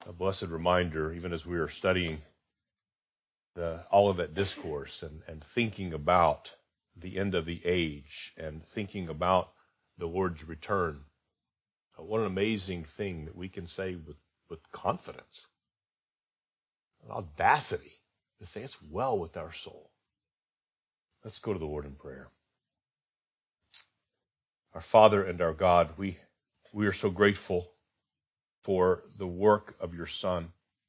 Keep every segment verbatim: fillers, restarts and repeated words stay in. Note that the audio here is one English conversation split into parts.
a blessed reminder, even as we are studying the Olivet Discourse and, and thinking about the end of the age and thinking about the Lord's return. What an amazing thing that we can say with, with confidence, an audacity to say it's well with our soul. Let's go to the Lord in prayer. Our Father and our God, we, we are so grateful for the work of your Son,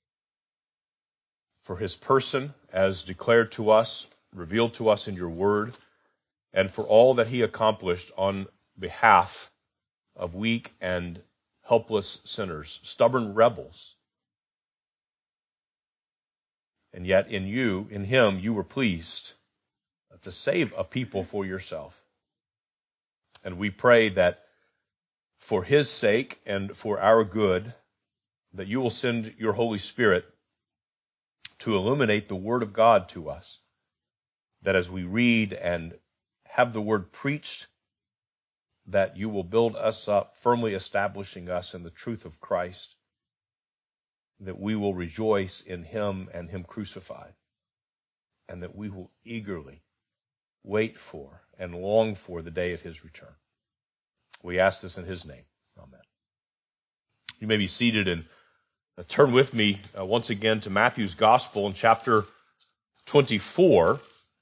for his person as declared to us, revealed to us in your word, and for all that he accomplished on behalf of weak and helpless sinners, stubborn rebels. And yet in you, in him, you were pleased to save a people for yourself. And we pray that for his sake and for our good, that you will send your Holy Spirit to illuminate the Word of God to us, that as we read and have the Word preached, that you will build us up, firmly establishing us in the truth of Christ, that we will rejoice in him and him crucified, and that we will eagerly wait for and long for the day of his return. We ask this in his name. Amen. You may be seated and uh, turn with me uh, once again to Matthew's Gospel in chapter twenty-four.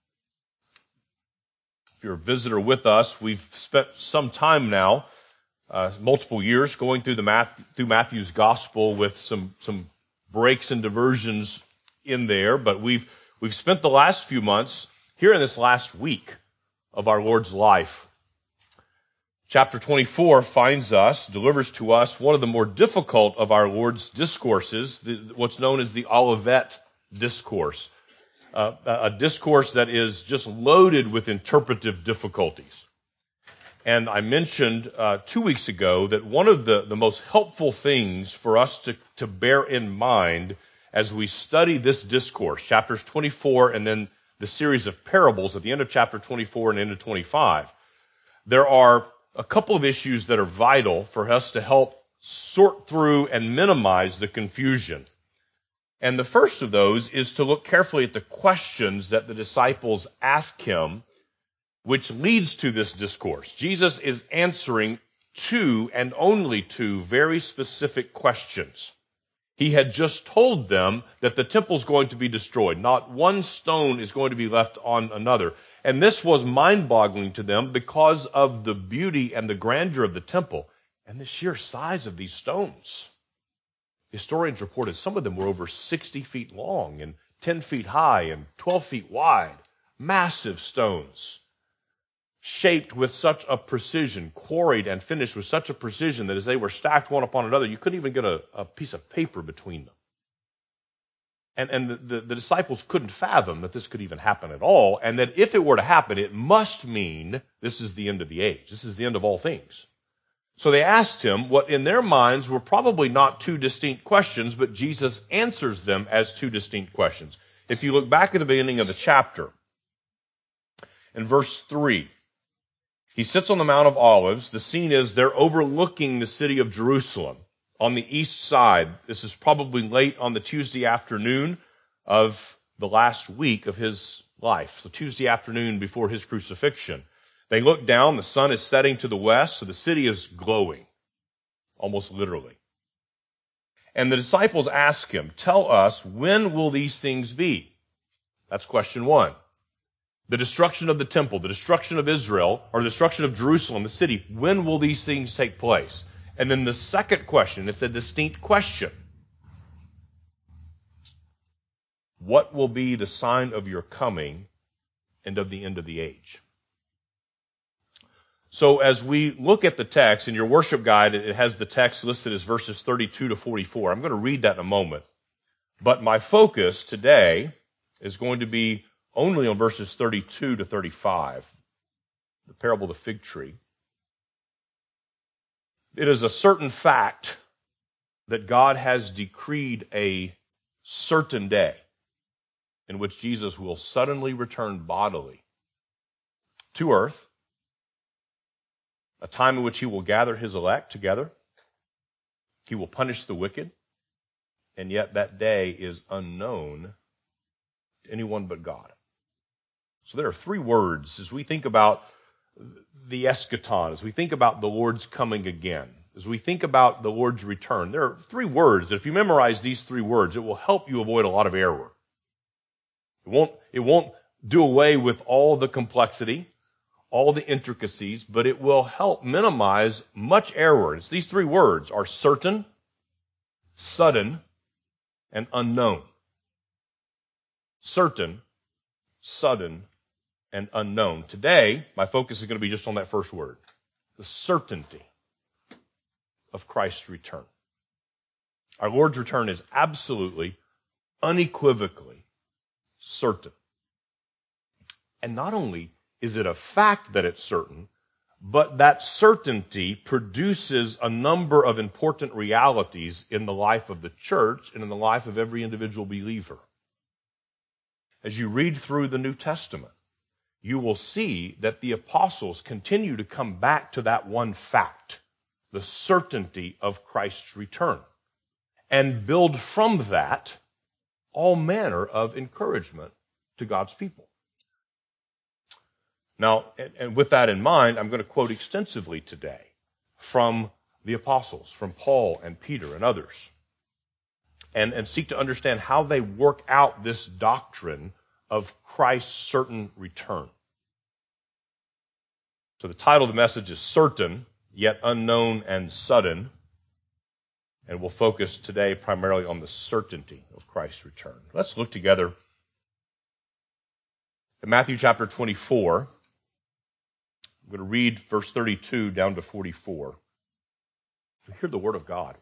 If you're a visitor with us, we've spent some time now, uh, multiple years, going through the Matthew, through Matthew's Gospel with some some breaks and diversions in there, but we've we've spent the last few months here in this last week of our Lord's life. Chapter twenty-four finds us, delivers to us one of the more difficult of our Lord's discourses, the, what's known as the Olivet Discourse, uh, a discourse that is just loaded with interpretive difficulties. And I mentioned uh, two weeks ago that one of the, the most helpful things for us to, to bear in mind as we study this discourse, chapters twenty-four and then the series of parables at the end of chapter twenty-four and into twenty-five, there are a couple of issues that are vital for us to help sort through and minimize the confusion. And the first of those is to look carefully at the questions that the disciples ask him, which leads to this discourse. Jesus is answering two and only two very specific questions. He had just told them that the temple's going to be destroyed. Not one stone is going to be left on another. And this was mind-boggling to them because of the beauty and the grandeur of the temple and the sheer size of these stones. Historians reported some of them were over sixty feet long and ten feet high and twelve feet wide. Massive stones, shaped with such a precision, quarried and finished with such a precision that as they were stacked one upon another, you couldn't even get a, a piece of paper between them. And, and the, the, the disciples couldn't fathom that this could even happen at all, and that if it were to happen, it must mean this is the end of the age. This is the end of all things. So they asked him what in their minds were probably not two distinct questions, but Jesus answers them as two distinct questions. If you look back at the beginning of the chapter, in verse three, he sits on the Mount of Olives. The scene is they're overlooking the city of Jerusalem on the east side. This is probably late on the Tuesday afternoon of the last week of his life. So Tuesday afternoon before his crucifixion. They look down, the sun is setting to the west, so the city is glowing, almost literally. And the disciples ask him, tell us, when will these things be? That's question one. The destruction of the temple, the destruction of Israel, or the destruction of Jerusalem, the city, when will these things take place? And then the second question, it's a distinct question. What will be the sign of your coming and of the end of the age? So as we look at the text, in your worship guide, it has the text listed as verses thirty-two to forty-four. I'm going to read that in a moment. But my focus today is going to be only on verses thirty-two to thirty-five, the parable of the fig tree. It is a certain fact that God has decreed a certain day in which Jesus will suddenly return bodily to earth, a time in which he will gather his elect together. He will punish the wicked. and yet that day is unknown to anyone but God. So there are three words as we think about the eschaton, as we think about the Lord's coming again, as we think about the Lord's return. There are three words that if you memorize these three words, it will help you avoid a lot of error. It won't, it won't do away with all the complexity, all the intricacies, but it will help minimize much error. It's these three words are certain, sudden, and unknown. Certain, sudden, and unknown. Today, my focus is going to be just on that first word, the certainty of Christ's return. Our Lord's return is absolutely, unequivocally certain. And not only is it a fact that it's certain, but that certainty produces a number of important realities in the life of the church and in the life of every individual believer. As you read through the New Testament, you will see that the apostles continue to come back to that one fact, the certainty of Christ's return, and build from that all manner of encouragement to God's people. Now, and with that in mind, I'm going to quote extensively today from the apostles, from Paul and Peter and others, and, and seek to understand how they work out this doctrine of Christ's certain return. So the title of the message is Certain, Yet Unknown and Sudden, and we'll focus today primarily on the certainty of Christ's return. Let's look together at Matthew chapter twenty-four. I'm going to read verse thirty-two down to forty-four. So hear the word of God.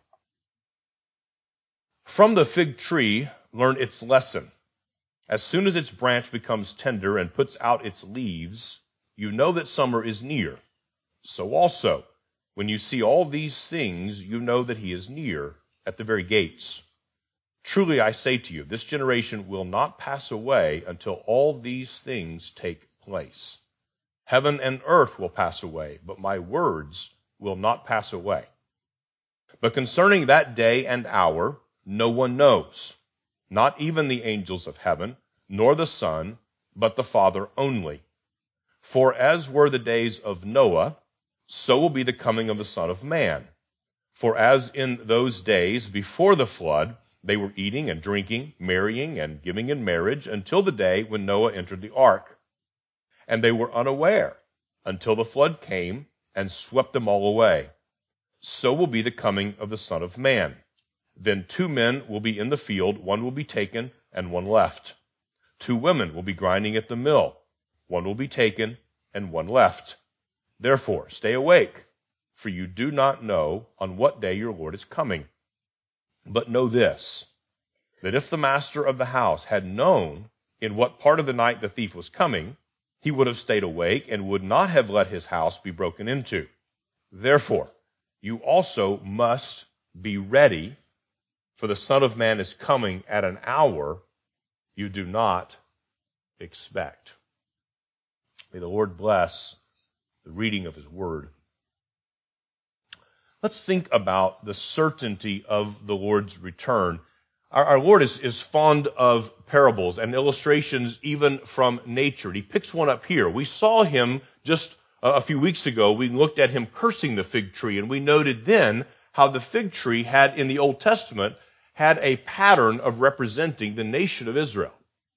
From the fig tree, learn its lesson. As soon as its branch becomes tender and puts out its leaves, you know that summer is near. So also, when you see all these things, you know that he is near at the very gates. Truly I say to you, this generation will not pass away until all these things take place. Heaven and earth will pass away, but my words will not pass away. But concerning that day and hour, no one knows, not even the angels of heaven, nor the Son, but the Father only. For as were the days of Noah, so will be the coming of the Son of Man. For as in those days before the flood, they were eating and drinking, marrying and giving in marriage, until the day when Noah entered the ark. And they were unaware until the flood came and swept them all away. So will be the coming of the Son of Man. Then two men will be in the field, one will be taken and one left. Two women will be grinding at the mill, one will be taken and one left. Therefore, stay awake, for you do not know on what day your Lord is coming. But know this, that if the master of the house had known in what part of the night the thief was coming, he would have stayed awake and would not have let his house be broken into. Therefore, you also must be ready, for the Son of Man is coming at an hour you do not expect. May the Lord bless the reading of his word. Let's think about the certainty of the Lord's return. Our, our Lord is, is fond of parables and illustrations even from nature. He picks one up here. We saw him just a, a few weeks ago. We looked at him cursing the fig tree, and we noted then how the fig tree had, in the Old Testament, had a pattern of representing the nation of Israel.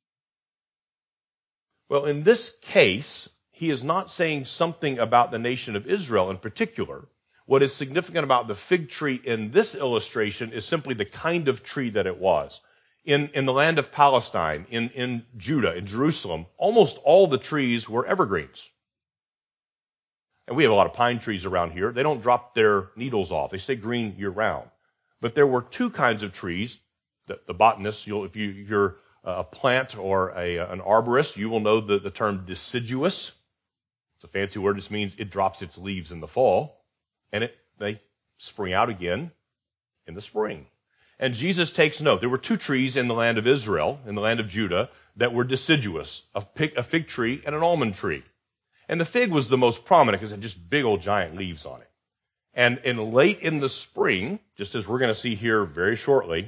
Well, in this case, he is not saying something about the nation of Israel in particular. What is significant about the fig tree in this illustration is simply the kind of tree that it was. In, in the land of Palestine, in, in Judah, in Jerusalem, almost all the trees were evergreens. And we have a lot of pine trees around here. They don't drop their needles off. They stay green year-round. But there were two kinds of trees. The, the botanists, you'll, if you, you're a plant or a, an arborist, you will know the, the term deciduous. It's a fancy word. It means it drops its leaves in the fall, and it they spring out again in the spring. And Jesus takes note. There were two trees in the land of Israel, in the land of Judah, that were deciduous, a fig, a fig tree and an almond tree. And the fig was the most prominent because it had just big old giant leaves on it. And in late in the spring, just as we're going to see here very shortly,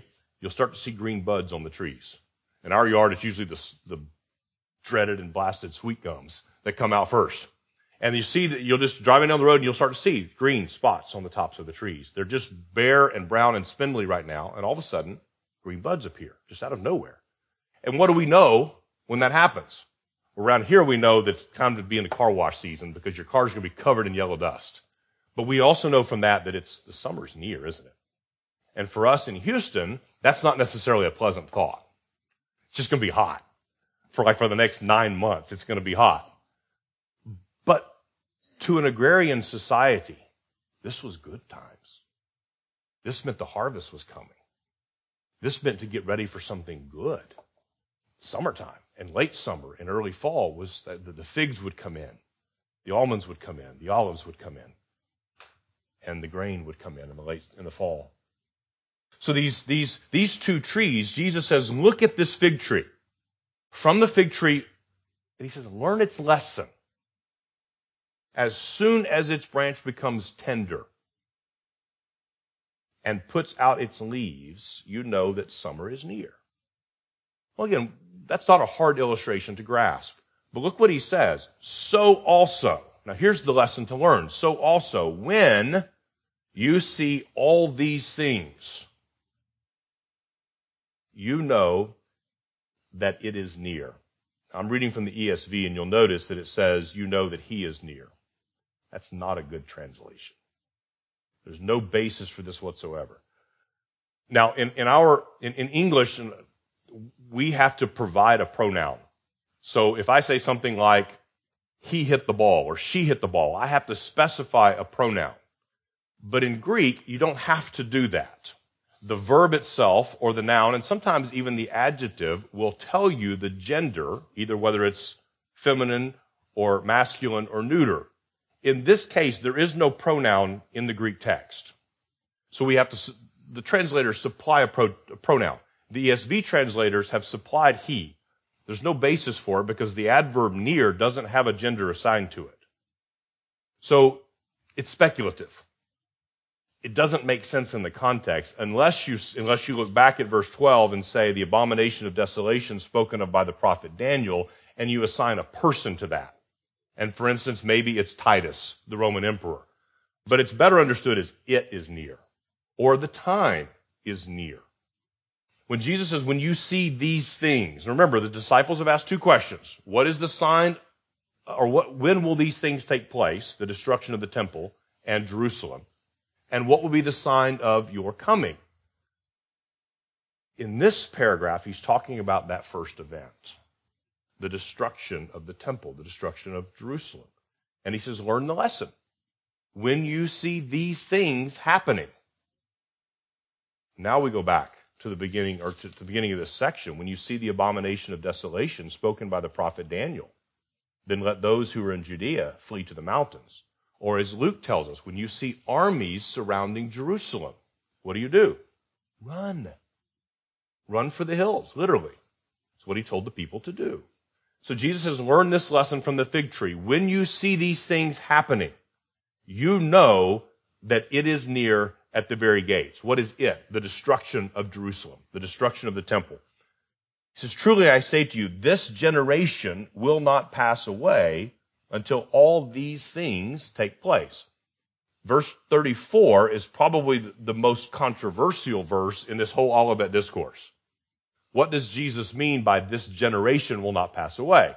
you'll start to see green buds on the trees. In our yard, it's usually the, the dreaded and blasted sweet gums that come out first. And you see that you'll just driving down the road and you'll start to see green spots on the tops of the trees. They're just bare and brown and spindly right now. And all of a sudden, green buds appear just out of nowhere. And what do we know when that happens? Around here, we know that it's time to be in the car wash season because your car's going to be covered in yellow dust. But we also know from that that it's the summer's near, isn't it? And for us in Houston, that's not necessarily a pleasant thought. It's just going to be hot. For like for the next nine months, it's going to be hot. But to an agrarian society, this was good times. This meant the harvest was coming. This meant to get ready for something good. Summertime and late summer and early fall was that the figs would come in, the almonds would come in, the olives would come in, and the grain would come in in the late in the fall. So these these these two trees, Jesus says, look at this fig tree. From the fig tree, and he says, learn its lesson. As soon as its branch becomes tender and puts out its leaves, you know that summer is near. Well, again, that's not a hard illustration to grasp. But look what he says. So also, now here's the lesson to learn. So also, when you see all these things, you know that it is near. I'm reading from the E S V, and you'll notice that it says, you know that he is near. That's not a good translation. There's no basis for this whatsoever. Now, in, in our, in, in English, we have to provide a pronoun. So if I say something like, he hit the ball or she hit the ball, I have to specify a pronoun. But in Greek, you don't have to do that. The verb itself or the noun, and sometimes even the adjective, will tell you the gender, either whether it's feminine or masculine or neuter. In this case, there is no pronoun in the Greek text. So we have to, the translators supply a, pro, a pronoun. The E S V translators have supplied he. There's no basis for it because the adverb near doesn't have a gender assigned to it. So it's speculative. It doesn't make sense in the context unless you, unless you look back at verse twelve and say the abomination of desolation spoken of by the prophet Daniel, and you assign a person to that. And for instance, maybe it's Titus, the Roman emperor. But it's better understood as it is near, or the time is near. When Jesus says, when you see these things, remember the disciples have asked two questions. What is the sign, or what, when will these things take place, the destruction of the temple and Jerusalem? And what will be the sign of your coming? In this paragraph, he's talking about that first event, the destruction of the temple, the destruction of Jerusalem. And he says, learn the lesson. When you see these things happening. Now we go back to the beginning, or to the beginning of this section. When you see the abomination of desolation spoken by the prophet Daniel, then let those who are in Judea flee to the mountains. Or as Luke tells us, when you see armies surrounding Jerusalem, what do you do? Run. Run for the hills, literally. That's what he told the people to do. So Jesus has learned this lesson from the fig tree. When you see these things happening, you know that it is near at the very gates. What is it? The destruction of Jerusalem, the destruction of the temple. He says, truly I say to you, this generation will not pass away until all these things take place. Verse thirty-four is probably the most controversial verse in this whole Olivet discourse. What does Jesus mean by this generation will not pass away?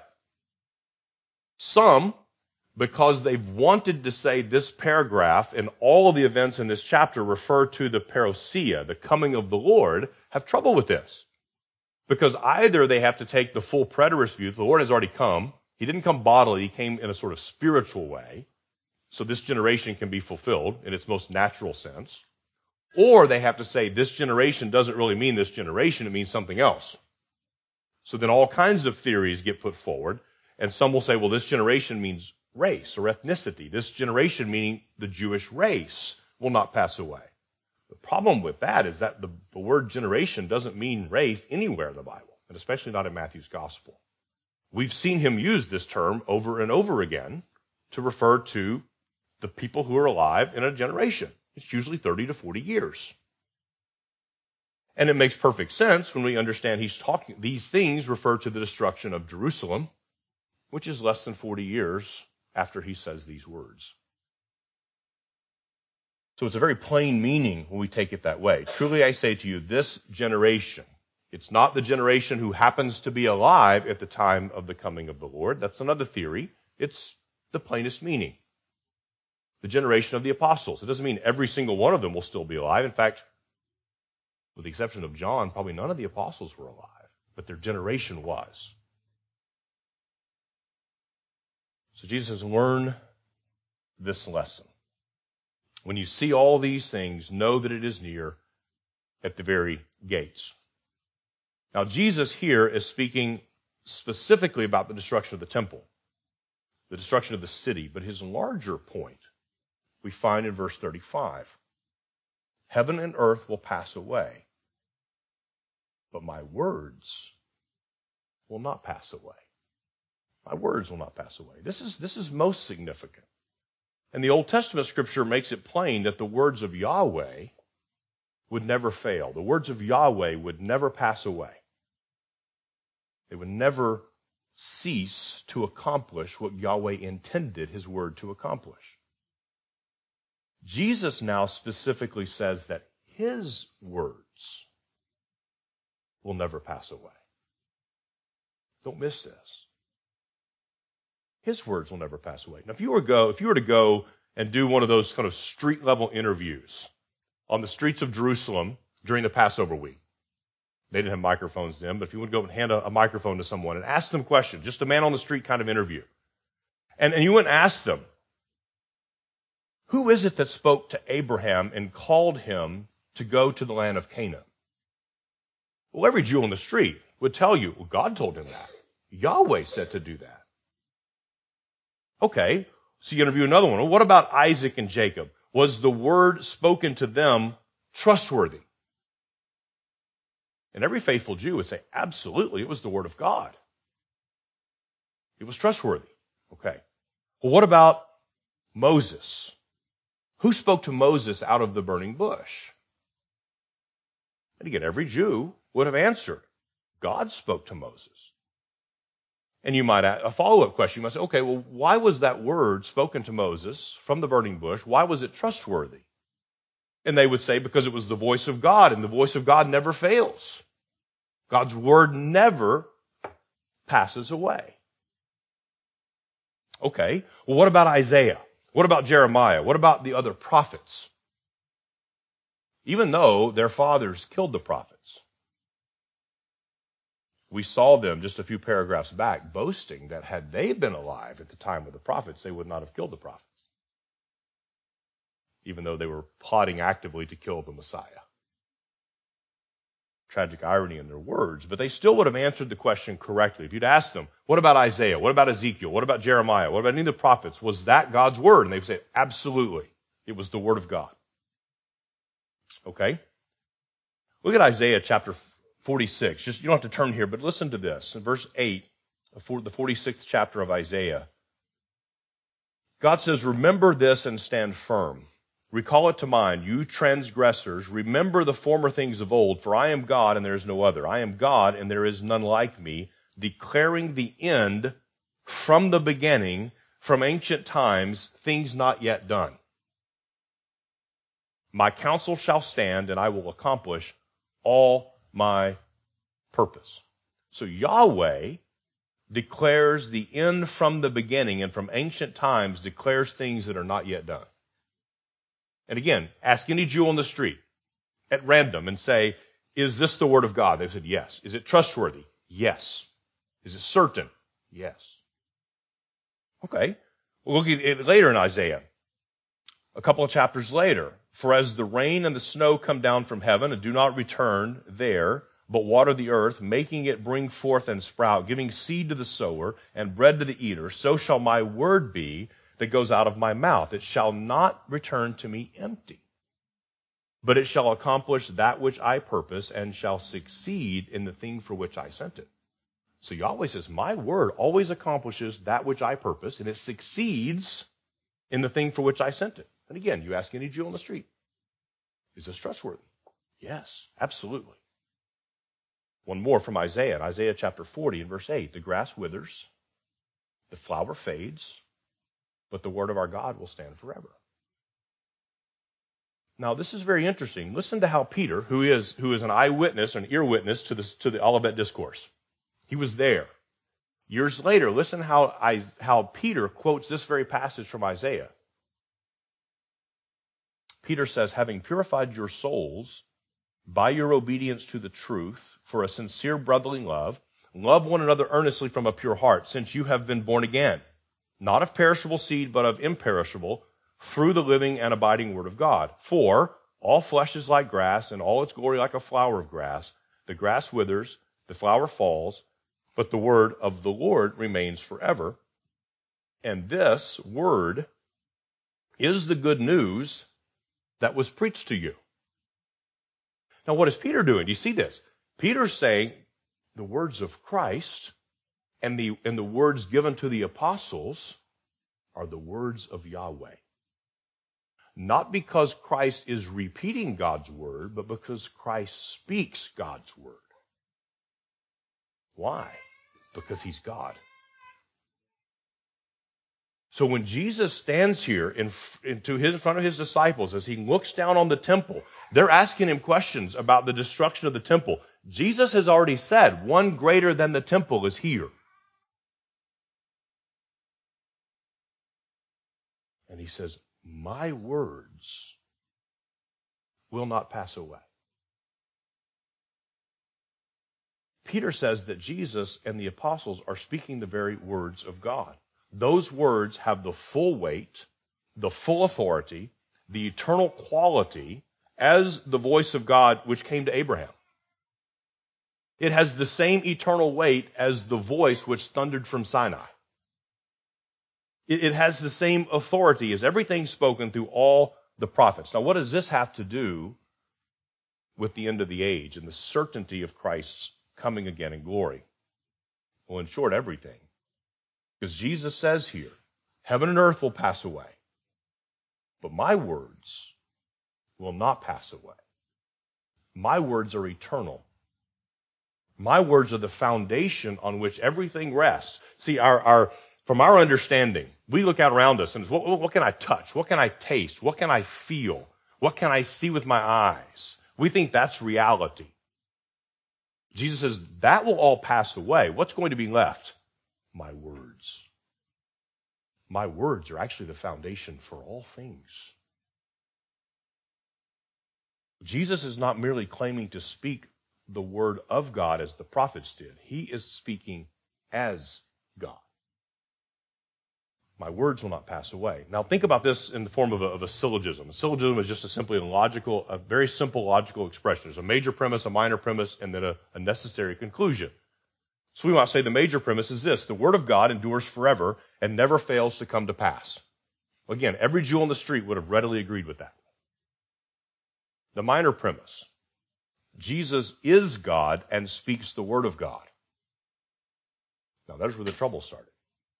Some, because they've wanted to say this paragraph and all of the events in this chapter refer to the parousia, the coming of the Lord, have trouble with this. Because either they have to take the full preterist view, the Lord has already come. He didn't come bodily, he came in a sort of spiritual way. So this generation can be fulfilled in its most natural sense. Or they have to say this generation doesn't really mean this generation, it means something else. So then all kinds of theories get put forward. And some will say, well, this generation means race or ethnicity. This generation, meaning the Jewish race, will not pass away. The problem with that is that the, the word generation doesn't mean race anywhere in the Bible, and especially not in Matthew's gospel. We've seen him use this term over and over again to refer to the people who are alive in a generation. It's usually thirty to forty years. And it makes perfect sense when we understand he's talking, these things refer to the destruction of Jerusalem, which is less than forty years after he says these words. So it's a very plain meaning when we take it that way. Truly I say to you, this generation, it's not the generation who happens to be alive at the time of the coming of the Lord. That's another theory. It's the plainest meaning. The generation of the apostles. It doesn't mean every single one of them will still be alive. In fact, with the exception of John, probably none of the apostles were alive, but their generation was. So Jesus says, learn this lesson. When you see all these things, know that it is near at the very gates. Now, Jesus here is speaking specifically about the destruction of the temple, the destruction of the city, but his larger point we find in verse thirty-five. Heaven and earth will pass away, but my words will not pass away. My words will not pass away. This is, this is most significant. And the Old Testament scripture makes it plain that the words of Yahweh would never fail. The words of Yahweh would never pass away. They would never cease to accomplish what Yahweh intended his word to accomplish. Jesus now specifically says that his words will never pass away. Don't miss this. His words will never pass away. Now, if you were go, if you were to go and do one of those kind of street level interviews on the streets of Jerusalem during the Passover week, they didn't have microphones then, but if you would go and hand a, a microphone to someone and ask them questions, just a man on the street kind of interview, and, and you went and asked them, who is it that spoke to Abraham and called him to go to the land of Canaan? Well, every Jew on the street would tell you, well, God told him that. Yahweh said to do that. Okay, so you interview another one. Well, what about Isaac and Jacob? Was the word spoken to them trustworthy? And every faithful Jew would say, absolutely, it was the word of God. It was trustworthy. Okay. Well, what about Moses? Who spoke to Moses out of the burning bush? And again, every Jew would have answered, God spoke to Moses. And you might ask a follow-up question. You might say, okay, well, why was that word spoken to Moses from the burning bush? Why was it trustworthy? And they would say, because it was the voice of God, and the voice of God never fails. God's word never passes away. Okay, well, what about Isaiah? What about Jeremiah? What about the other prophets? Even though their fathers killed the prophets, we saw them just a few paragraphs back boasting that had they been alive at the time of the prophets, they would not have killed the prophets, even though they were plotting actively to kill the Messiah. Tragic irony in their words, but they still would have answered the question correctly. If you'd asked them, what about Isaiah? What about Ezekiel? What about Jeremiah? What about any of the prophets? Was that God's word? And they would say, absolutely. It was the word of God. Okay? Look at Isaiah chapter forty-six. Just, you don't have to turn here, but listen to this. In verse eight, the forty-sixth chapter of Isaiah, God says, remember this and stand firm. Recall it to mind, you transgressors. Remember the former things of old, for I am God and there is no other. I am God and there is none like me, declaring the end from the beginning, from ancient times, things not yet done. My counsel shall stand and I will accomplish all my purpose. So Yahweh declares the end from the beginning, and from ancient times declares things that are not yet done. And again, ask any Jew on the street at random and say, is this the word of God? They said, yes. Is it trustworthy? Yes. Is it certain? Yes. Okay. We'll look at it later in Isaiah. A couple of chapters later. For as the rain and the snow come down from heaven and do not return there, but water the earth, making it bring forth and sprout, giving seed to the sower and bread to the eater, so shall my word be that goes out of my mouth. It shall not return to me empty, but it shall accomplish that which I purpose and shall succeed in the thing for which I sent it. So Yahweh says, my word always accomplishes that which I purpose, and it succeeds in the thing for which I sent it. And again, you ask any Jew on the street, is this trustworthy? Yes, absolutely. One more from Isaiah, in Isaiah chapter forty and verse eight. The grass withers, the flower fades, but the word of our God will stand forever. Now, this is very interesting. Listen to how Peter, who is, who is an eyewitness, an ear witness to, this, to the Olivet Discourse, he was there. Years later, listen how, I, how Peter quotes this very passage from Isaiah. Peter says, having purified your souls by your obedience to the truth for a sincere brotherly love, love one another earnestly from a pure heart, since you have been born again, not of perishable seed, but of imperishable, through the living and abiding word of God. For all flesh is like grass, and all its glory like a flower of grass. The grass withers, the flower falls, but the word of the Lord remains forever. And this word is the good news that was preached to you. Now, what is Peter doing? Do you see this? Peter's saying the words of Christ and the, and the words given to the apostles are the words of Yahweh. Not because Christ is repeating God's word, but because Christ speaks God's word. Why? Because he's God. So when Jesus stands here in, in, to his, in front of his disciples, as he looks down on the temple, they're asking him questions about the destruction of the temple. Jesus has already said, one greater than the temple is here. And he says, my words will not pass away. Peter says that Jesus and the apostles are speaking the very words of God. Those words have the full weight, the full authority, the eternal quality as the voice of God which came to Abraham. It has the same eternal weight as the voice which thundered from Sinai. It has the same authority as everything spoken through all the prophets. Now, what does this have to do with the end of the age and the certainty of Christ's coming again in glory? Well, in short, everything. Because Jesus says here, heaven and earth will pass away, but my words will not pass away. My words are eternal. My words are the foundation on which everything rests. See, our, our From our understanding, we look out around us and what, what can I touch? What can I taste? What can I feel? What can I see with my eyes? We think that's reality. Jesus says that will all pass away. What's going to be left? My words. My words are actually the foundation for all things. Jesus is not merely claiming to speak the word of God as the prophets did. He is speaking as God. My words will not pass away. Now think about this in the form of a, of a syllogism. A syllogism is just a simply a logical, a very simple logical expression. There's a major premise, a minor premise, and then a, a necessary conclusion. So we might say the major premise is this: the word of God endures forever and never fails to come to pass. Again, every Jew on the street would have readily agreed with that. The minor premise: Jesus is God and speaks the word of God. Now there's where the trouble started.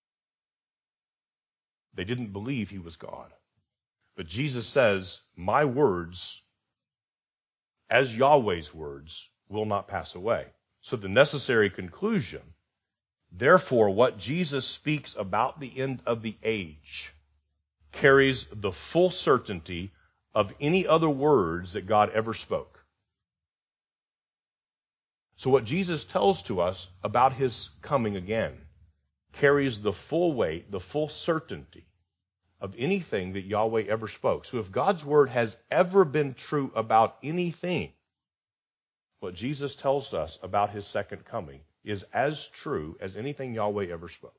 They didn't believe he was God. But Jesus says, my words, as Yahweh's words, will not pass away. So the necessary conclusion, therefore, what Jesus speaks about the end of the age carries the full certainty of any other words that God ever spoke. So what Jesus tells to us about his coming again carries the full weight, the full certainty of anything that Yahweh ever spoke. So if God's word has ever been true about anything, what Jesus tells us about his second coming is as true as anything Yahweh ever spoke.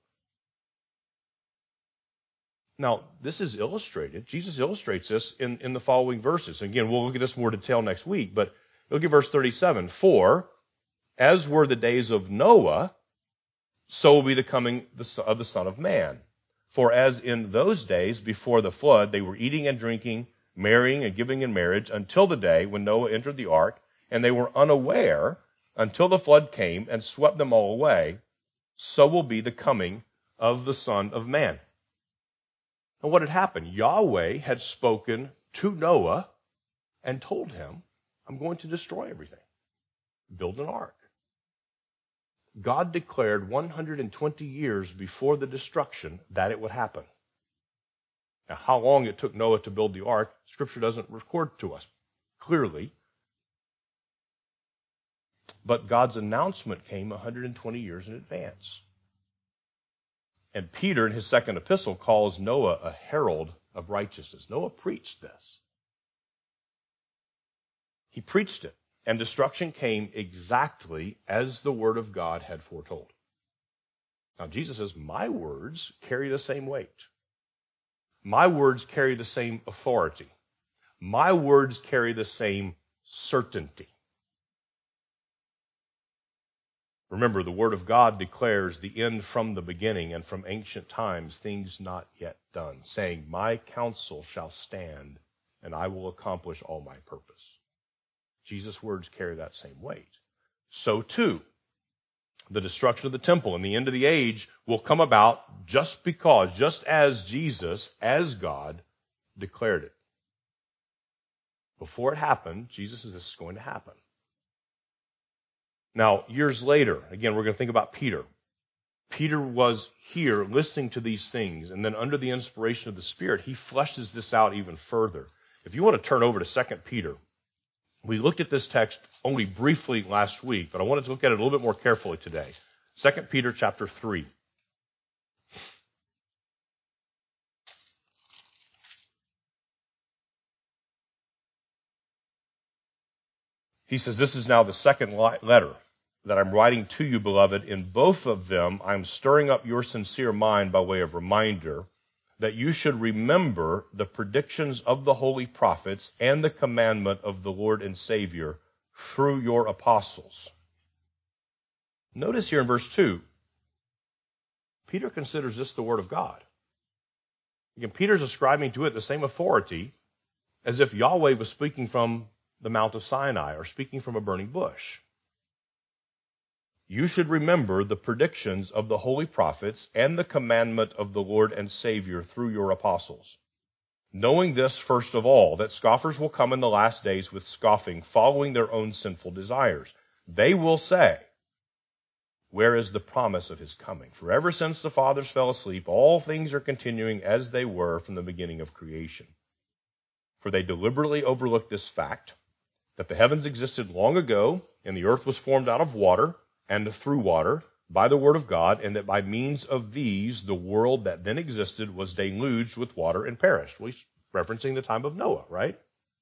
Now, this is illustrated. Jesus illustrates this in, in the following verses. Again, we'll look at this in more detail next week, but look at verse thirty-seven. For, as were the days of Noah, so will be the coming of the Son of Man. For as in those days before the flood, they were eating and drinking, marrying and giving in marriage, until the day when Noah entered the ark, and they were unaware until the flood came and swept them all away, so will be the coming of the Son of Man. And what had happened? Yahweh had spoken to Noah and told him, I'm going to destroy everything. Build an ark. God declared one hundred twenty years before the destruction that it would happen. Now, how long it took Noah to build the ark, Scripture doesn't record to us clearly. But God's announcement came one hundred twenty years in advance. And Peter, in his second epistle, calls Noah a herald of righteousness. Noah preached this. He preached it. And destruction came exactly as the Word of God had foretold. Now, Jesus says, my words carry the same weight. My words carry the same authority. My words carry the same certainty. Remember, the Word of God declares the end from the beginning and from ancient times, things not yet done, saying, my counsel shall stand, and I will accomplish all my purpose. Jesus' words carry that same weight. So too, the destruction of the temple and the end of the age will come about just because, just as Jesus, as God, declared it. Before it happened, Jesus says this is going to happen. Now, years later, again, we're going to think about Peter. Peter was here listening to these things, and then under the inspiration of the Spirit, he fleshes this out even further. If you want to turn over to Second Peter, we looked at this text only briefly last week, but I wanted to look at it a little bit more carefully today. Second Peter chapter three. He says, this is now the second letter that I'm writing to you, beloved. In both of them, I'm stirring up your sincere mind by way of reminder that you should remember the predictions of the holy prophets and the commandment of the Lord and Savior through your apostles. Notice here in verse two, Peter considers this the Word of God. Again, Peter's ascribing to it the same authority as if Yahweh was speaking from the Mount of Sinai or speaking from a burning bush. You should remember the predictions of the holy prophets and the commandment of the Lord and Savior through your apostles. Knowing this, first of all, that scoffers will come in the last days with scoffing, following their own sinful desires. They will say, where is the promise of his coming? For ever since the fathers fell asleep, all things are continuing as they were from the beginning of creation. For they deliberately overlooked this fact, that the heavens existed long ago, and the earth was formed out of water and through water by the word of God, and that by means of these the world that then existed was deluged with water and perished. Well, he's referencing the time of Noah, right?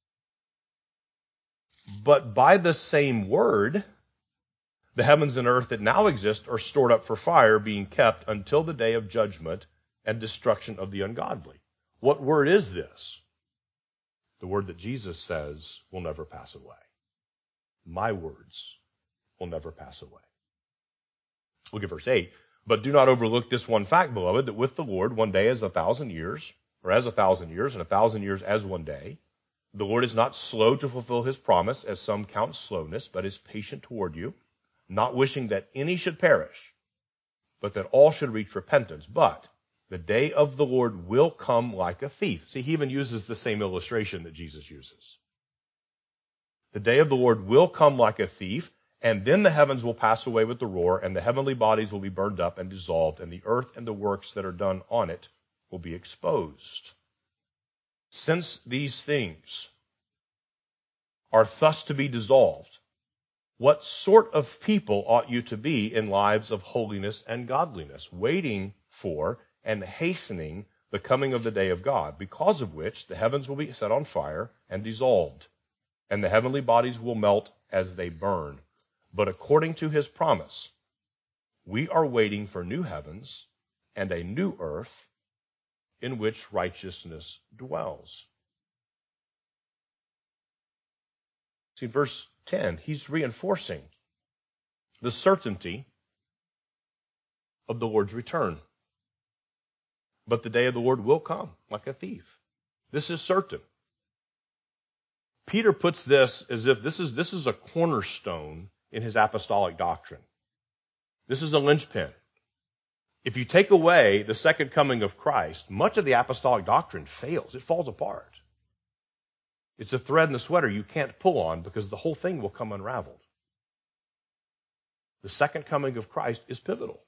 But by the same word, the heavens and earth that now exist are stored up for fire, being kept until the day of judgment and destruction of the ungodly. What word is this? The word that Jesus says will never pass away. My words will never pass away. Look at verse eight. But do not overlook this one fact, beloved, that with the Lord one day is a thousand years, or as a thousand years, and a thousand years as one day. The Lord is not slow to fulfill his promise, as some count slowness, but is patient toward you, not wishing that any should perish, but that all should reach repentance. But the day of the Lord will come like a thief. See, he even uses the same illustration that Jesus uses. The day of the Lord will come like a thief, and then the heavens will pass away with the roar, and the heavenly bodies will be burned up and dissolved, and the earth and the works that are done on it will be exposed. Since these things are thus to be dissolved, what sort of people ought you to be in lives of holiness and godliness, waiting for and hastening the coming of the day of God, because of which the heavens will be set on fire and dissolved, and the heavenly bodies will melt as they burn. But according to his promise, we are waiting for new heavens and a new earth in which righteousness dwells. See, verse ten, he's reinforcing the certainty of the Lord's return. But the day of the Lord will come like a thief. This is certain. Peter puts this as if this is, this is a cornerstone in his apostolic doctrine. This is a linchpin. If you take away the second coming of Christ, much of the apostolic doctrine fails. It falls apart. It's a thread in the sweater you can't pull on because the whole thing will come unraveled. The second coming of Christ is pivotal.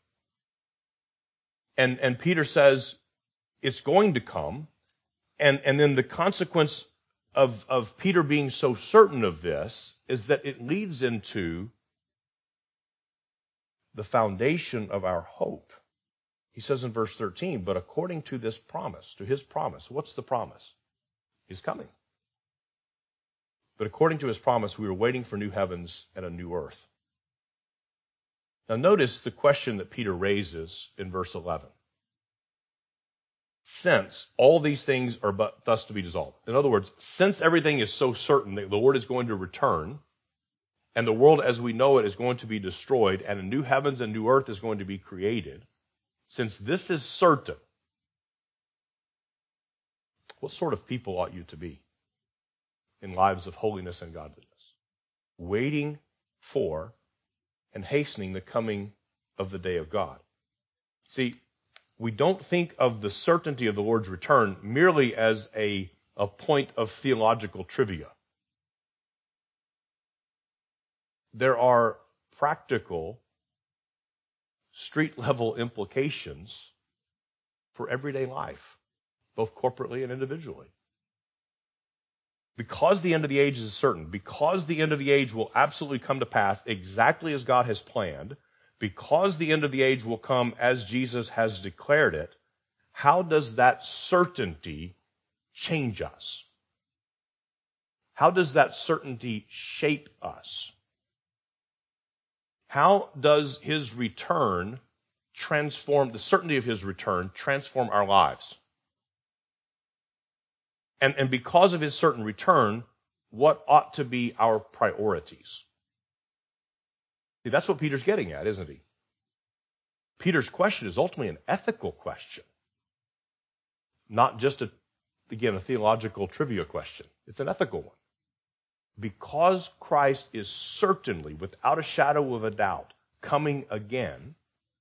And, and Peter says it's going to come. And, and then the consequence of, of Peter being so certain of this is that it leads into the foundation of our hope. He says in verse thirteen, but according to this promise, to his promise, what's the promise? He's coming. But according to his promise, we are waiting for new heavens and a new earth. Now notice the question that Peter raises in verse eleven. Since all these things are but thus to be dissolved. In other words, since everything is so certain that the Lord is going to return, and the world as we know it is going to be destroyed, and a new heavens and new earth is going to be created, since this is certain, what sort of people ought you to be in lives of holiness and godliness? Waiting for and hastening the coming of the day of God. See, we don't think of the certainty of the Lord's return merely as a, a point of theological trivia. There are practical, street-level implications for everyday life, both corporately and individually. Because the end of the age is certain, because the end of the age will absolutely come to pass exactly as God has planned, because the end of the age will come as Jesus has declared it, how does that certainty change us? How does that certainty shape us? How does his return transform, the certainty of his return, transform our lives? And, and because of his certain return, what ought to be our priorities? See, that's what Peter's getting at, isn't he? Peter's question is ultimately an ethical question, not just, a, again, a theological trivia question. It's an ethical one. Because Christ is certainly, without a shadow of a doubt, coming again,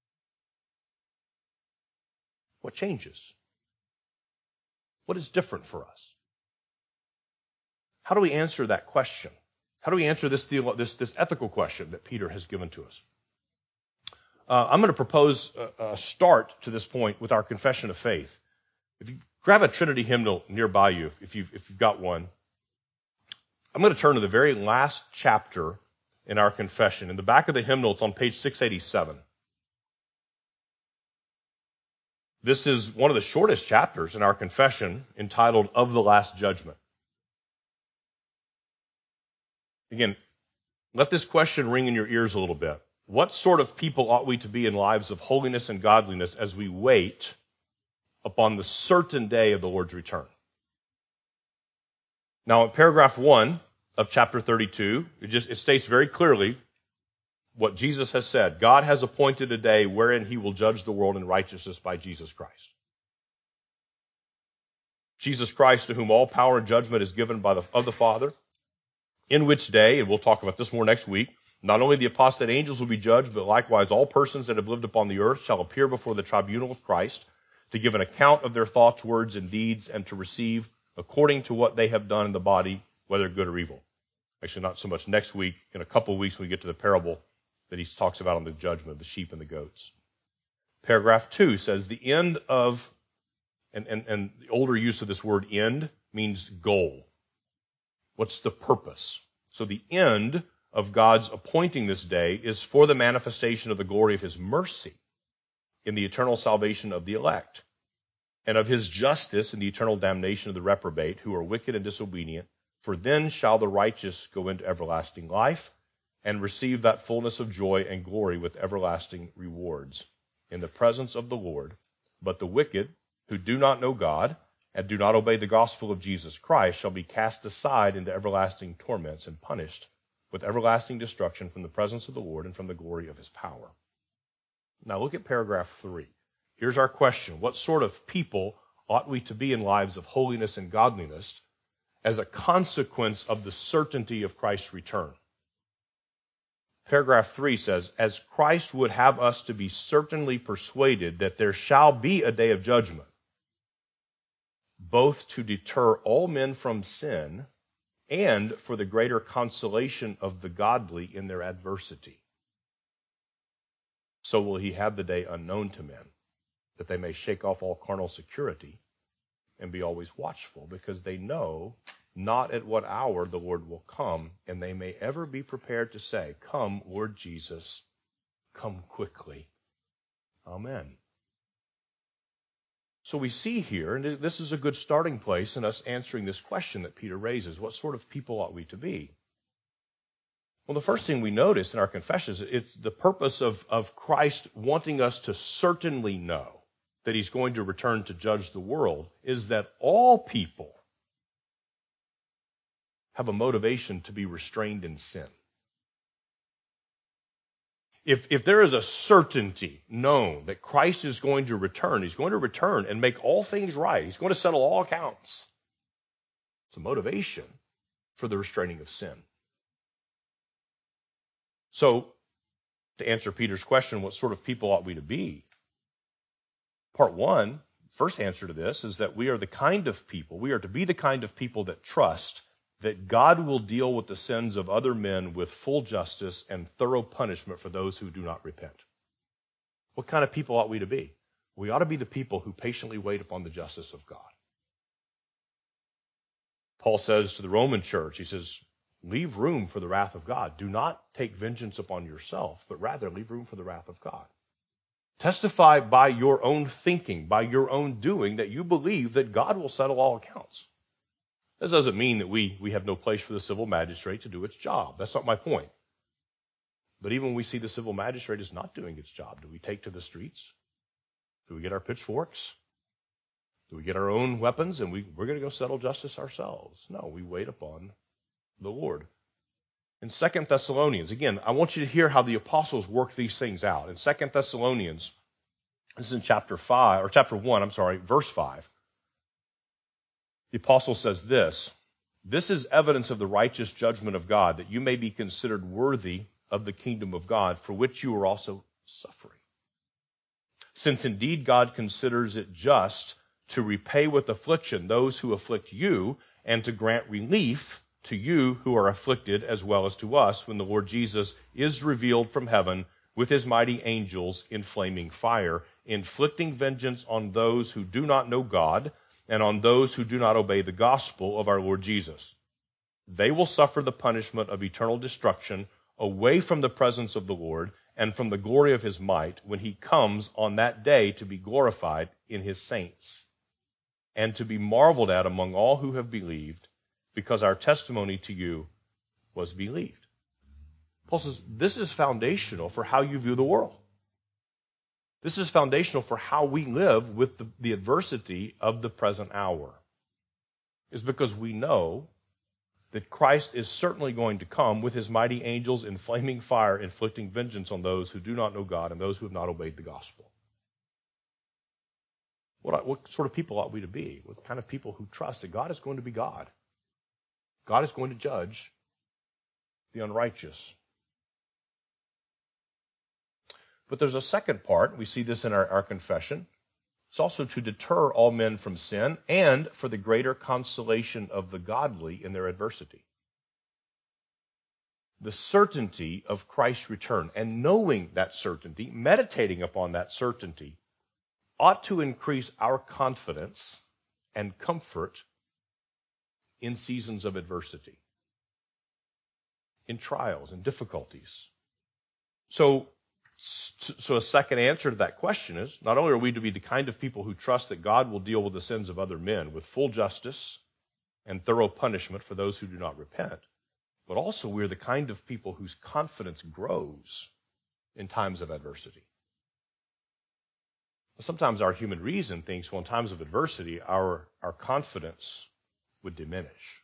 what changes? What is different for us? How do we answer that question? How do we answer this, this, this ethical question that Peter has given to us? Uh, I'm going to propose a, a start to this point with our confession of faith. If you grab a Trinity hymnal nearby you, if you've, if you've got one, I'm going to turn to the very last chapter in our confession. In the back of the hymnal, it's on page six eighty-seven. This is one of the shortest chapters in our confession, entitled Of the Last Judgment. Again, let this question ring in your ears a little bit. What sort of people ought we to be in lives of holiness and godliness as we wait upon the certain day of the Lord's return? Now, in paragraph one of chapter thirty-two, it just it states very clearly what Jesus has said. God has appointed a day wherein he will judge the world in righteousness by Jesus Christ. Jesus Christ, to whom all power and judgment is given by the, of the Father, in which day, and we'll talk about this more next week, not only the apostate angels will be judged, but likewise all persons that have lived upon the earth shall appear before the tribunal of Christ to give an account of their thoughts, words, and deeds, and to receive according to what they have done in the body, whether good or evil. Actually, not so much next week. In a couple of weeks, when we get to the parable that he talks about on the judgment of the sheep and the goats. Paragraph two says the end of, and, and, and the older use of this word end means goal. What's the purpose? So the end of God's appointing this day is for the manifestation of the glory of his mercy in the eternal salvation of the elect, and of his justice in the eternal damnation of the reprobate who are wicked and disobedient. For then shall the righteous go into everlasting life and receive that fullness of joy and glory with everlasting rewards in the presence of the Lord. But the wicked, who do not know God and do not obey the gospel of Jesus Christ, shall be cast aside into everlasting torments and punished with everlasting destruction from the presence of the Lord and from the glory of his power. Now look at paragraph three. Here's our question. What sort of people ought we to be in lives of holiness and godliness as a consequence of the certainty of Christ's return? Paragraph three says, as Christ would have us to be certainly persuaded that there shall be a day of judgment, both to deter all men from sin and for the greater consolation of the godly in their adversity. so will he have the day unknown to men, that they may shake off all carnal security and be always watchful, because they know not at what hour the Lord will come, and they may ever be prepared to say, Come, Lord Jesus, come quickly. Amen. So we see here, and this is a good starting place in us answering this question that Peter raises: what sort of people ought we to be? Well, the first thing we notice in our confession is it's the purpose of, of Christ wanting us to certainly know that he's going to return to judge the world, is that all people have a motivation to be restrained in sin. If, if there is a certainty known that Christ is going to return, he's going to return and make all things right. He's going to settle all accounts. It's a motivation for the restraining of sin. So, to answer Peter's question, what sort of people ought we to be? Part one, first answer to this, is that we are the kind of people, we are to be the kind of people that trust that God will deal with the sins of other men with full justice and thorough punishment for those who do not repent. What kind of people ought we to be? We ought to be the people who patiently wait upon the justice of God. Paul says to the Roman church, he says, leave room for the wrath of God. Do not take vengeance upon yourself, but rather leave room for the wrath of God. Testify by your own thinking, by your own doing, that you believe that God will settle all accounts. This doesn't mean that we, we have no place for the civil magistrate to do its job. That's not my point. But even when we see the civil magistrate is not doing its job, do we take to the streets? Do we get our pitchforks? Do we get our own weapons and we, we're going to go settle justice ourselves? No, we wait upon the Lord. In Second Thessalonians, again, I want you to hear how the apostles work these things out. In Second Thessalonians, this is in chapter five, or chapter one, I'm sorry, verse five. The apostle says this: this is evidence of the righteous judgment of God, that you may be considered worthy of the kingdom of God, for which you are also suffering. Since indeed God considers it just to repay with affliction those who afflict you, and to grant relief to you who are afflicted as well as to us, when the Lord Jesus is revealed from heaven with his mighty angels in flaming fire, inflicting vengeance on those who do not know God, and on those who do not obey the gospel of our Lord Jesus. They will suffer the punishment of eternal destruction away from the presence of the Lord and from the glory of his might, when he comes on that day to be glorified in his saints, and to be marveled at among all who have believed, because our testimony to you was believed. Paul says this is foundational for how you view the world. This is foundational for how we live with the, the adversity of the present hour. Is because we know that Christ is certainly going to come with his mighty angels in flaming fire, inflicting vengeance on those who do not know God and those who have not obeyed the gospel. What, what sort of people ought we to be? What kind of people who trust that God is going to be God? God is going to judge the unrighteous. But there's a second part. We see this in our, our confession. It's also to deter all men from sin and for the greater consolation of the godly in their adversity. The certainty of Christ's return, and knowing that certainty, meditating upon that certainty, ought to increase our confidence and comfort in seasons of adversity, in trials and difficulties. So, so a second answer to that question is, not only are we to be the kind of people who trust that God will deal with the sins of other men with full justice and thorough punishment for those who do not repent, but also we're the kind of people whose confidence grows in times of adversity. Sometimes our human reason thinks, well, in times of adversity, our, our confidence would diminish.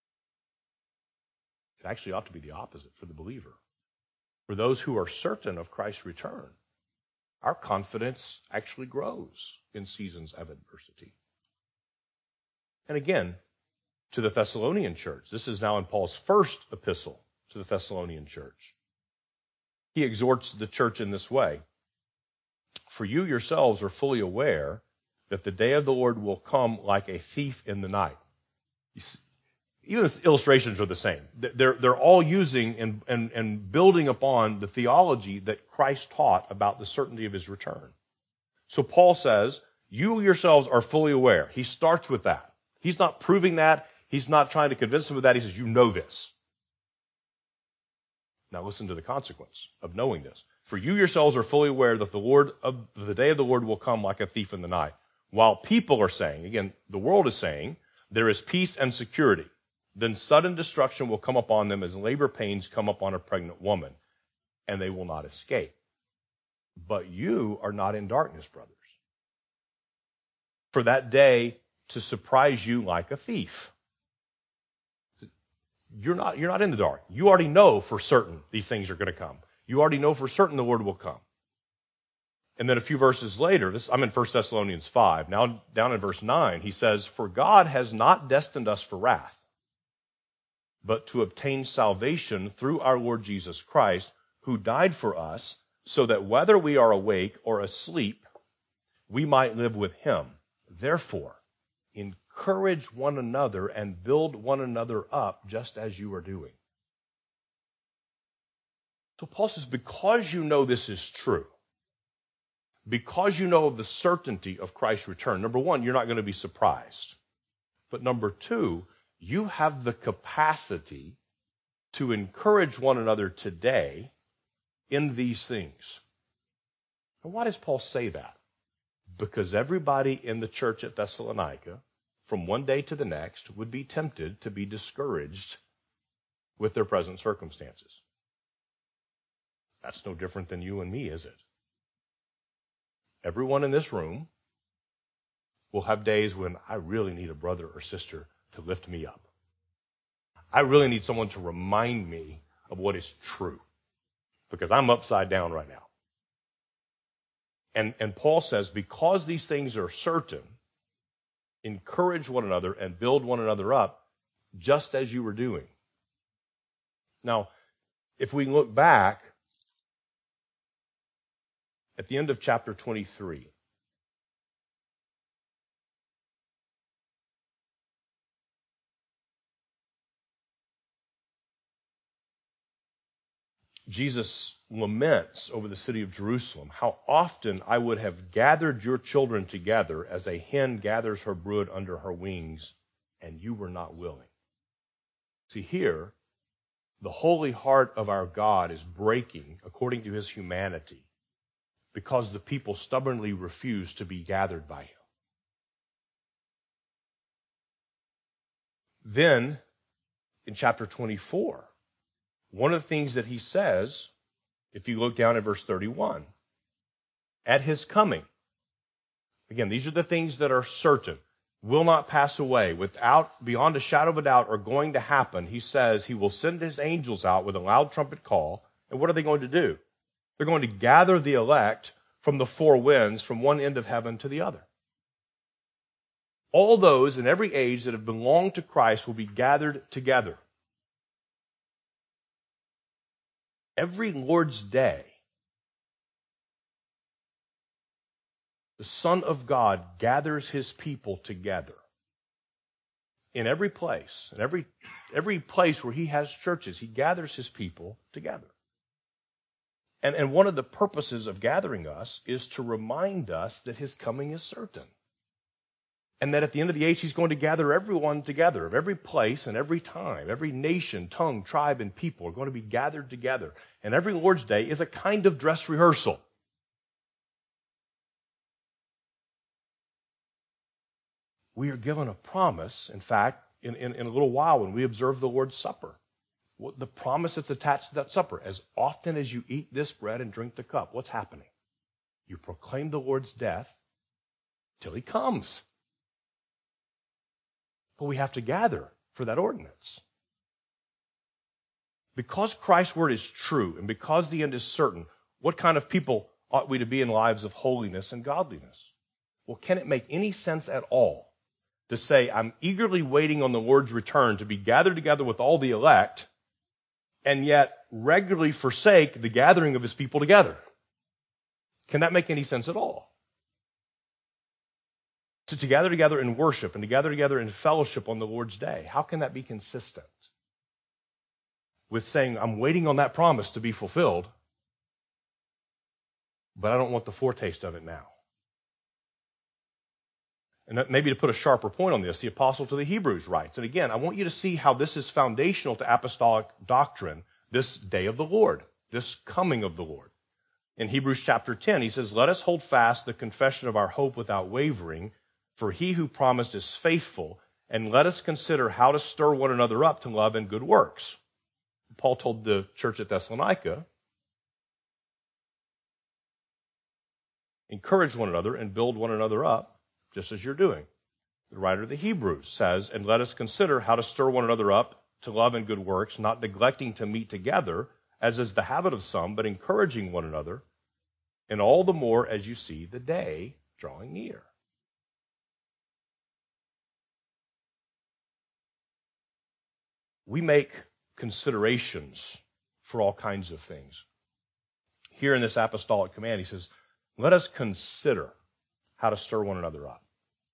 It actually ought to be the opposite for the believer. For those who are certain of Christ's return, our confidence actually grows in seasons of adversity. And again, to the Thessalonian church, this is now in Paul's first epistle to the Thessalonian church. He exhorts the church in this way: for you yourselves are fully aware that the day of the Lord will come like a thief in the night. You see, even the illustrations are the same. They're, they're all using and, and, and building upon the theology that Christ taught about the certainty of his return. So Paul says, you yourselves are fully aware. He starts with that. He's not proving that. He's not trying to convince them of that. He says, you know this. Now listen to the consequence of knowing this. For you yourselves are fully aware that the Lord of the day of the Lord will come like a thief in the night. While people are saying, again, the world is saying, there is peace and security, then sudden destruction will come upon them as labor pains come upon a pregnant woman, and they will not escape. But you are not in darkness, brothers, for that day to surprise you like a thief. You're not, you're not in the dark. You already know for certain these things are going to come. You already know for certain the Lord will come. And then a few verses later, this, I'm in First Thessalonians five, now down in verse nine, he says, for God has not destined us for wrath, but to obtain salvation through our Lord Jesus Christ, who died for us, so that whether we are awake or asleep, we might live with him. Therefore, encourage one another and build one another up just as you are doing. So Paul says, because you know this is true, because you know of the certainty of Christ's return, number one, you're not going to be surprised. But number two, you have the capacity to encourage one another today in these things. And why does Paul say that? Because everybody in the church at Thessalonica, from one day to the next, would be tempted to be discouraged with their present circumstances. That's no different than you and me, is it? Everyone in this room will have days when I really need a brother or sister to lift me up. I really need someone to remind me of what is true, because I'm upside down right now. And, and Paul says, because these things are certain, encourage one another and build one another up, just as you were doing. Now, if we look back at the end of chapter twenty-three, Jesus laments over the city of Jerusalem, how often I would have gathered your children together as a hen gathers her brood under her wings, and you were not willing. See, here, the holy heart of our God is breaking according to his humanity because the people stubbornly refuse to be gathered by him. Then, in chapter twenty-four, one of the things that he says, if you look down at verse thirty-one, at his coming, again, these are the things that are certain, will not pass away, without, beyond a shadow of a doubt, are going to happen. He says he will send his angels out with a loud trumpet call, and what are they going to do? They're going to gather the elect from the four winds, from one end of heaven to the other. All those in every age that have belonged to Christ will be gathered together. Every Lord's Day, the Son of God gathers his people together. In every place, in every, every place where he has churches, he gathers his people together. And, and one of the purposes of gathering us is to remind us that his coming is certain. And that at the end of the age, he's going to gather everyone together, of every place and every time. Every nation, tongue, tribe, and people are going to be gathered together. And every Lord's Day is a kind of dress rehearsal. We are given a promise, in fact, in, in, in a little while when we observe the Lord's Supper. What, the promise that's attached to that supper, as often as you eat this bread and drink the cup, what's happening? You proclaim the Lord's death till he comes. But we have to gather for that ordinance. Because Christ's word is true and because the end is certain, what kind of people ought we to be in lives of holiness and godliness? Well, can it make any sense at all to say, I'm eagerly waiting on the Lord's return to be gathered together with all the elect, and yet regularly forsake the gathering of his people together? Can that make any sense at all? to, to gather together in worship and to gather together in fellowship on the Lord's day. How can that be consistent with saying, I'm waiting on that promise to be fulfilled, but I don't want the foretaste of it now? And that, maybe to put a sharper point on this, the apostle to the Hebrews writes, and again, I want you to see how this is foundational to apostolic doctrine, this day of the Lord, this coming of the Lord. In Hebrews chapter ten, he says, let us hold fast the confession of our hope without wavering, for he who promised is faithful, and let us consider how to stir one another up to love and good works. Paul told the church at Thessalonica, encourage one another and build one another up, just as you're doing. The writer of the Hebrews says, and let us consider how to stir one another up to love and good works, not neglecting to meet together, as is the habit of some, but encouraging one another, and all the more as you see the day drawing near. We make considerations for all kinds of things. Here in this apostolic command, he says, let us consider how to stir one another up.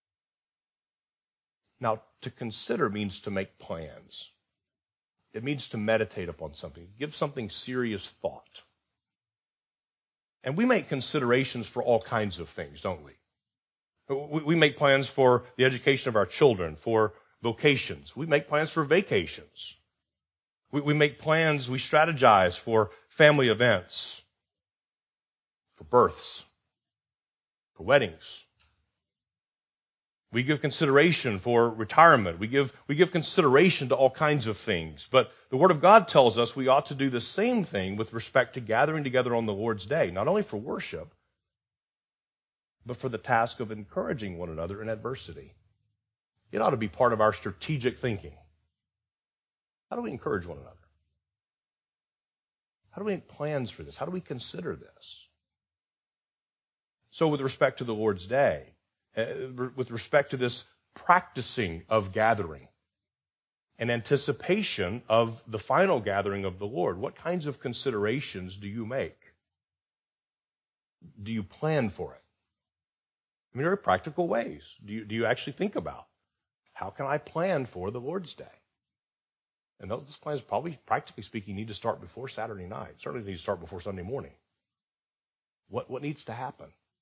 Now, to consider means to make plans. It means to meditate upon something, give something serious thought. And we make considerations for all kinds of things, don't we? We make plans for the education of our children, for vocations. We make plans for vacations. We, we make plans, we strategize for family events, for births, for weddings. We give consideration for retirement. We give, we give consideration to all kinds of things. But the Word of God tells us we ought to do the same thing with respect to gathering together on the Lord's day, not only for worship, but for the task of encouraging one another in adversity. It ought to be part of our strategic thinking. How do we encourage one another? How do we make plans for this? How do we consider this? So with respect to the Lord's day, uh, with respect to this practicing of gathering, in anticipation of the final gathering of the Lord, what kinds of considerations do you make? Do you plan for it? I mean, there are practical ways. Do you, do you actually think about, how can I plan for the Lord's day? And those plans probably, practically speaking, need to start before Saturday night. Certainly need to start before Sunday morning. What, what needs to happen?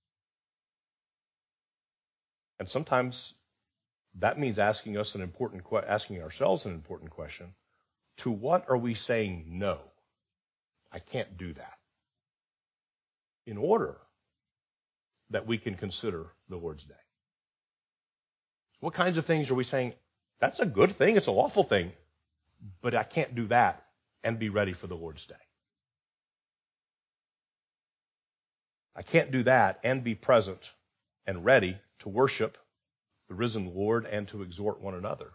And sometimes that means asking us an important que- asking ourselves an important question. To what are we saying no? I can't do that. In order that we can consider the Lord's day. What kinds of things are we saying, that's a good thing, it's a lawful thing, but I can't do that and be ready for the Lord's day. I can't do that and be present and ready to worship the risen Lord and to exhort one another.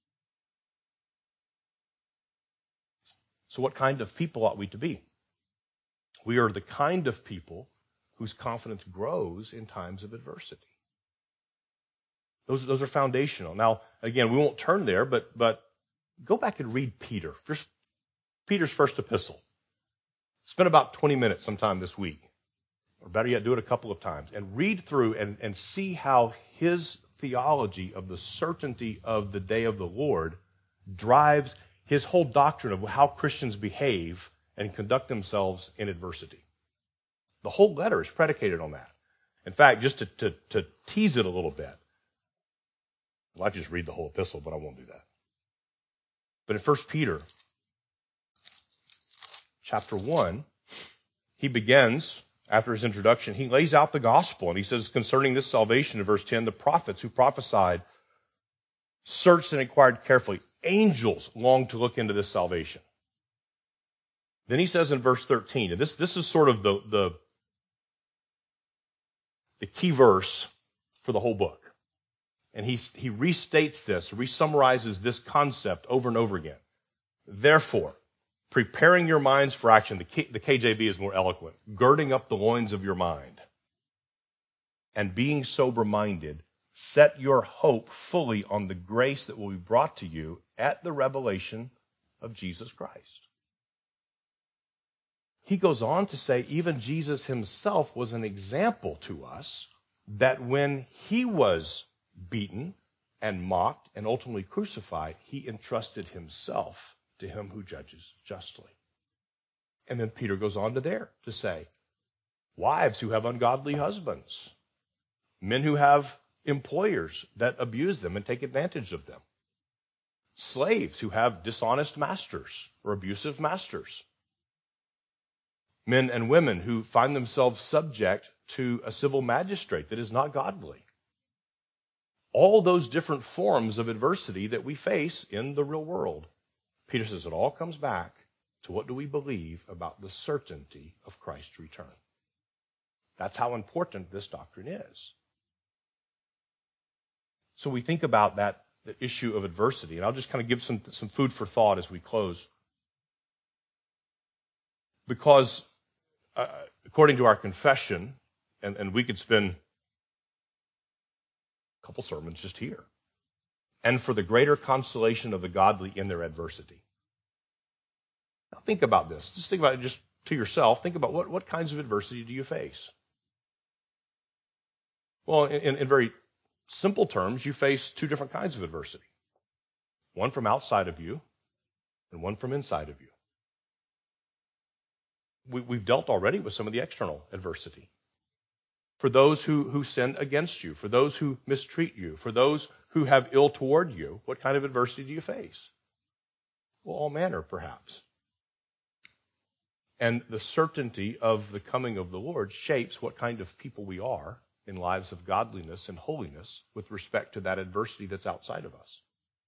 So what kind of people ought we to be? We are the kind of people whose confidence grows in times of adversity. Those, those are foundational. Now, again, we won't turn there, but, but go back and read Peter. Just Peter's first epistle. Spend about twenty minutes sometime this week, or better yet, do it a couple of times, and read through and, and see how his theology of the certainty of the day of the Lord drives his whole doctrine of how Christians behave and conduct themselves in adversity. The whole letter is predicated on that. In fact, just to, to, to tease it a little bit, well, I just read the whole epistle, but I won't do that. But in First Peter chapter one, he begins, after his introduction, he lays out the gospel, and he says concerning this salvation in verse ten, the prophets who prophesied searched and inquired carefully. Angels longed to look into this salvation. Then he says in verse thirteen, and this, this is sort of the, the, the key verse for the whole book. And he, he restates this, resummarizes this concept over and over again. Therefore, preparing your minds for action, the, K, the K J V is more eloquent, girding up the loins of your mind, and being sober-minded, set your hope fully on the grace that will be brought to you at the revelation of Jesus Christ. He goes on to say even Jesus himself was an example to us that when he was beaten and mocked and ultimately crucified, he entrusted himself to him who judges justly. And then Peter goes on to there to say, wives who have ungodly husbands, men who have employers that abuse them and take advantage of them, slaves who have dishonest masters or abusive masters, men and women who find themselves subject to a civil magistrate that is not godly. All those different forms of adversity that we face in the real world. Peter says it all comes back to what do we believe about the certainty of Christ's return. That's how important this doctrine is. So we think about that the issue of adversity, and I'll just kind of give some, some food for thought as we close. Because uh, according to our confession, and, and we could spend a couple sermons just here, and for the greater consolation of the godly in their adversity. Now think about this. Just think about it just to yourself. Think about what, what kinds of adversity do you face? Well, in, in very simple terms, you face two different kinds of adversity. One from outside of you and one from inside of you. We, we've dealt already with some of the external adversity. For those who, who sin against you, for those who mistreat you, for those who have ill toward you, what kind of adversity do you face? Well, all manner, perhaps. And the certainty of the coming of the Lord shapes what kind of people we are in lives of godliness and holiness with respect to that adversity that's outside of us.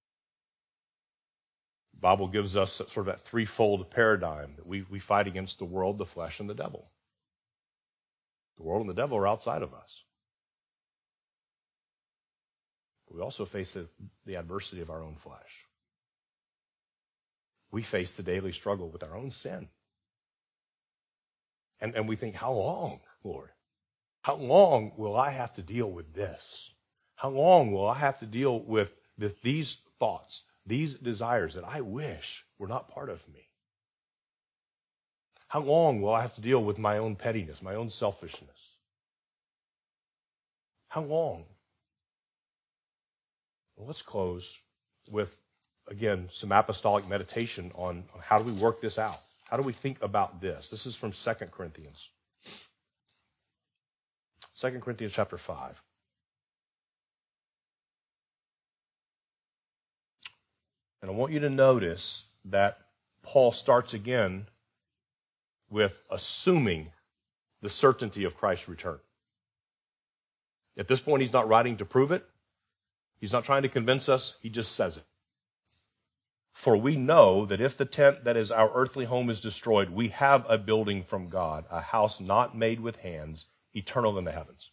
The Bible gives us sort of that threefold paradigm that we, we fight against the world, the flesh, and the devil. The world and the devil are outside of us. But we also face the, the adversity of our own flesh. We face the daily struggle with our own sin. And, and we think, how long, Lord? How long will I have to deal with this? How long will I have to deal with the, these thoughts, these desires that I wish were not part of me? How long will I have to deal with my own pettiness, my own selfishness? How long? Well, let's close with, again, some apostolic meditation on, on how do we work this out? How do we think about this? This is from Second Corinthians. Second Corinthians chapter five. And I want you to notice that Paul starts again with assuming the certainty of Christ's return. At this point, he's not writing to prove it. He's not trying to convince us. He just says it. For we know that if the tent that is our earthly home is destroyed, we have a building from God, a house not made with hands, eternal in the heavens.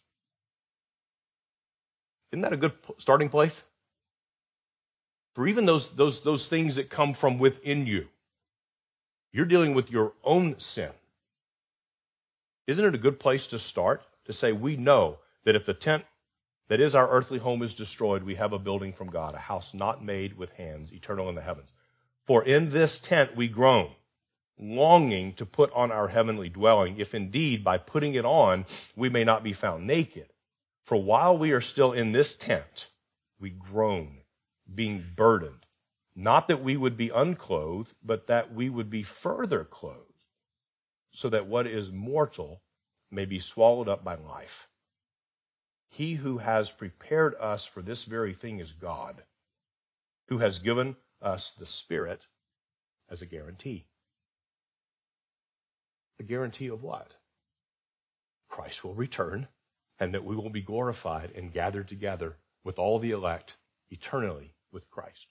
Isn't that a good starting place? For even those, those, those things that come from within you, you're dealing with your own sin. Isn't it a good place to start? To say, we know that if the tent that is our earthly home is destroyed, we have a building from God, a house not made with hands, eternal in the heavens. For in this tent we groan, longing to put on our heavenly dwelling, if indeed by putting it on we may not be found naked. For while we are still in this tent, we groan, being burdened, not that we would be unclothed, but that we would be further clothed, so that what is mortal may be swallowed up by life. He who has prepared us for this very thing is God, who has given us the Spirit as a guarantee. A guarantee of what? Christ will return, and that we will be glorified and gathered together with all the elect eternally with Christ.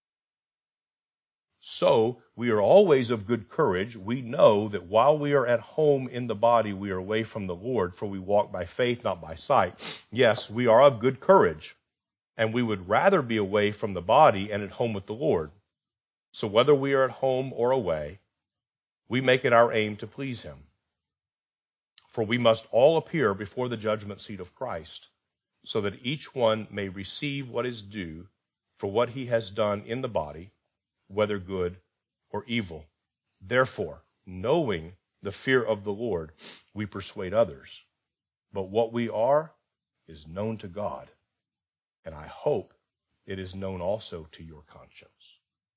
So we are always of good courage. We know that while we are at home in the body, we are away from the Lord, for we walk by faith, not by sight. Yes, we are of good courage, and we would rather be away from the body and at home with the Lord. So whether we are at home or away, we make it our aim to please him. For we must all appear before the judgment seat of Christ, so that each one may receive what is due for what he has done in the body, whether good or evil. Therefore, knowing the fear of the Lord, we persuade others. But what we are is known to God. And I hope it is known also to your conscience.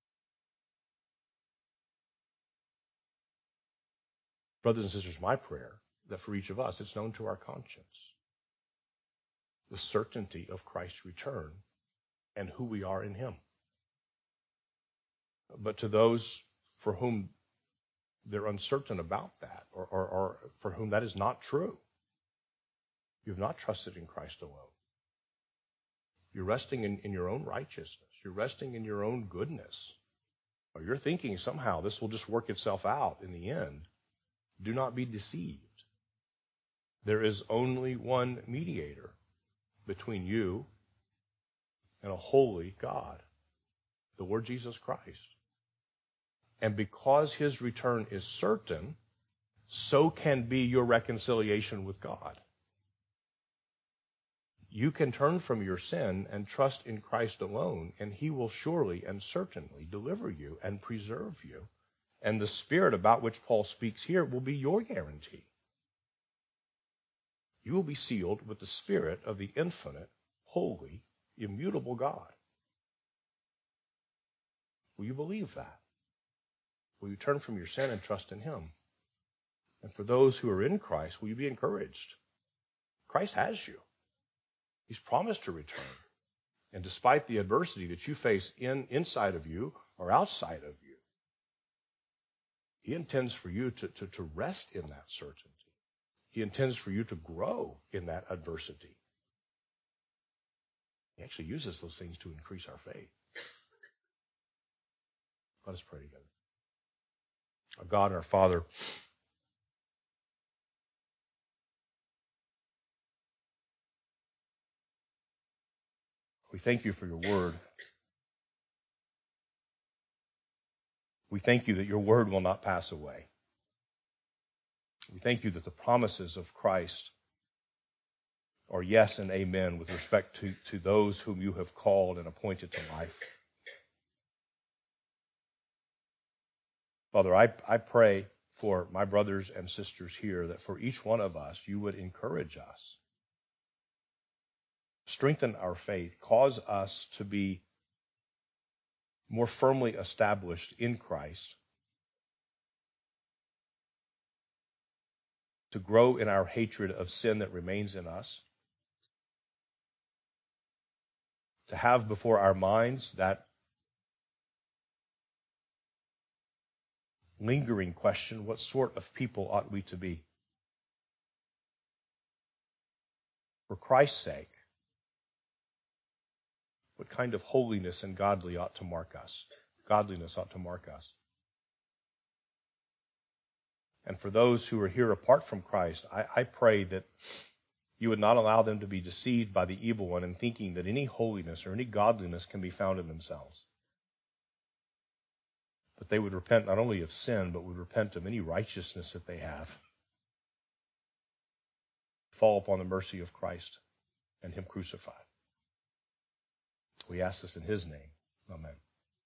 Brothers and sisters, my prayer that for each of us, it's known to our conscience. The certainty of Christ's return and who we are in him. But to those for whom they're uncertain about that, or, or, or for whom that is not true, you've not trusted in Christ alone. You're resting in, in your own righteousness. You're resting in your own goodness. Or you're thinking somehow this will just work itself out in the end. Do not be deceived. There is only one mediator between you and a holy God, the Lord Jesus Christ. And because his return is certain, so can be your reconciliation with God. You can turn from your sin and trust in Christ alone, and he will surely and certainly deliver you and preserve you. And the Spirit about which Paul speaks here will be your guarantee. You will be sealed with the Spirit of the infinite, holy, immutable God. Will you believe that? Will you turn from your sin and trust in him? And for those who are in Christ, will you be encouraged? Christ has you. He's promised to return. And despite the adversity that you face in inside of you or outside of you, he intends for you to, to, to rest in that certainty. He intends for you to grow in that adversity. He actually uses those things to increase our faith. Let us pray together. Our God and our Father, we thank you for your word. We thank you that your word will not pass away. We thank you that the promises of Christ are yes and amen with respect to, to those whom you have called and appointed to life. Father, I, I pray for my brothers and sisters here that for each one of us, you would encourage us, strengthen our faith, cause us to be more firmly established in Christ, to grow in our hatred of sin that remains in us, to have before our minds that lingering question, what sort of people ought we to be? For Christ's sake, what kind of holiness and godly ought to mark us? Godliness ought to mark us. And for those who are here apart from Christ, I, I pray that you would not allow them to be deceived by the evil one in thinking that any holiness or any godliness can be found in themselves. But they would repent not only of sin, but would repent of any righteousness that they have. Fall upon the mercy of Christ and him crucified. We ask this in his name. Amen.